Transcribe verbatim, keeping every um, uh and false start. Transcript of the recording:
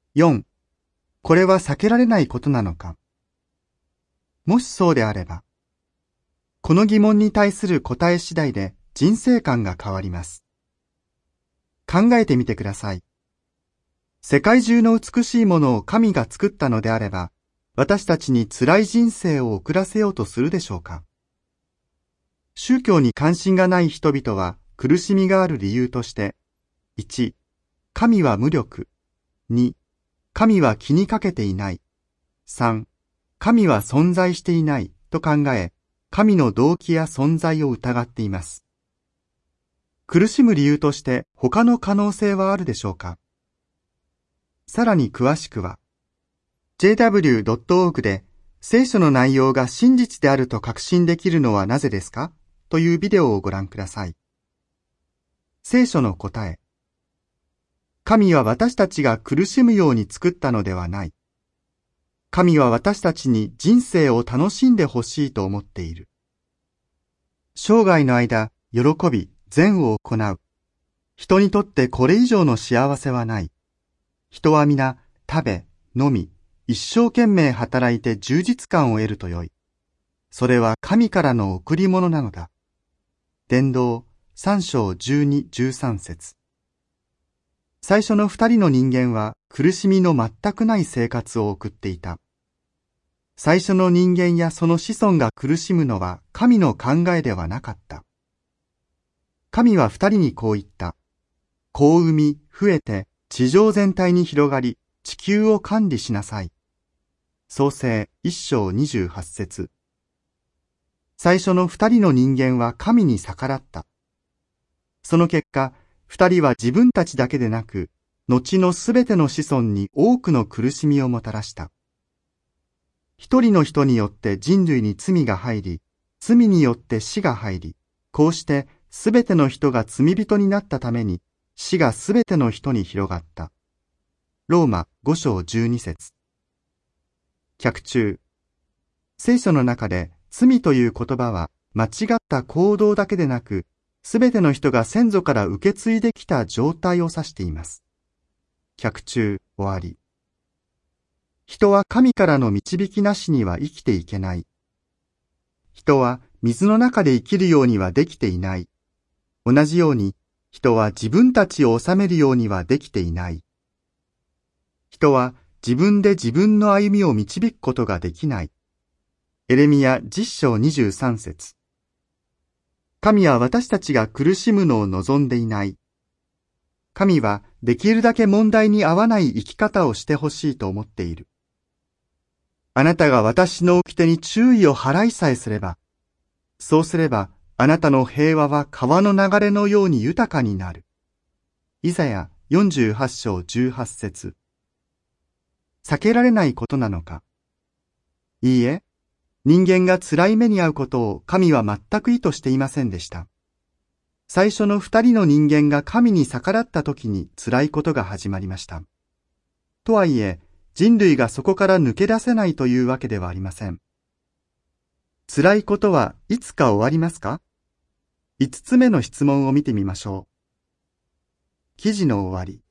よん、これは避けられないことなのか。もしそうであれば、この疑問に対する答え次第で人生観が変わります。考えてみてください。世界中の美しいものを神が作ったのであれば、私たちに辛い人生を送らせようとするでしょうか。宗教に関心がない人々は苦しみがある理由として、いち、神は無力。に、神は気にかけていない。さん、神は存在していないと考え、神の動機や存在を疑っています。苦しむ理由として他の可能性はあるでしょうか。さらに詳しくは、ジェイダブリュードットオーアールジー で聖書の内容が真実であると確信できるのはなぜですかというビデオをご覧ください。聖書の答え。神は私たちが苦しむように作ったのではない。神は私たちに人生を楽しんでほしいと思っている。生涯の間、喜び、善を行う。人にとってこれ以上の幸せはない。人は皆、食べ、飲み、一生懸命働いて充実感を得るとよい。それは神からの贈り物なのだ。伝道さん章じゅうに、じゅうさん節。最初の二人の人間は苦しみの全くない生活を送っていた。最初の人間やその子孫が苦しむのは神の考えではなかった。神は二人にこう言った。子を産み、増えて、地上全体に広がり、地球を管理しなさい。創世一章二十八節。最初の二人の人間は神に逆らった。その結果、二人は自分たちだけでなく、後のすべての子孫に多くの苦しみをもたらした。一人の人によって人類に罪が入り、罪によって死が入り、こうしてすべての人が罪人になったために、死がすべての人に広がった。ローマ五章十二節。脚注。聖書の中で罪という言葉は間違った行動だけでなく、すべての人が先祖から受け継いできた状態を指しています。脚注終わり。人は神からの導きなしには生きていけない。人は水の中で生きるようにはできていない。同じように、人は自分たちを治めるようにはできていない。人は自分で自分の歩みを導くことができない。エレミヤじゅっ章にじゅうさん節。神は私たちが苦しむのを望んでいない。神はできるだけ問題に合わない生き方をしてほしいと思っている。あなたが私の掟に注意を払いさえすれば、そうすればあなたの平和は川の流れのように豊かになる。イザヤよんじゅうはち章じゅうはち節。避けられないことなのか。いいえ、人間が辛い目に遭うことを神は全く意図していませんでした。最初の二人の人間が神に逆らった時に辛いことが始まりました。とはいえ、人類がそこから抜け出せないというわけではありません。辛いことはいつか終わりますか？五つ目の質問を見てみましょう。記事の終わり。